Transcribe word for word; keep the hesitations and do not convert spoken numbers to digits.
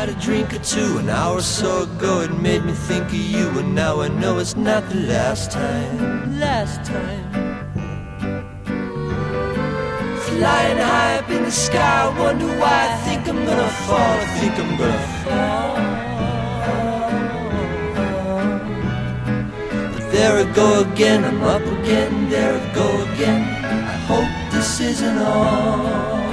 had a drink or two an hour or so ago. It made me think of you, and now I know it's not the last time. Last time. Flying high up in the sky, I wonder why. I think I'm gonna fall, I think I'm gonna fall. But there I go again, I'm up again, there I go again. I hope this isn't all.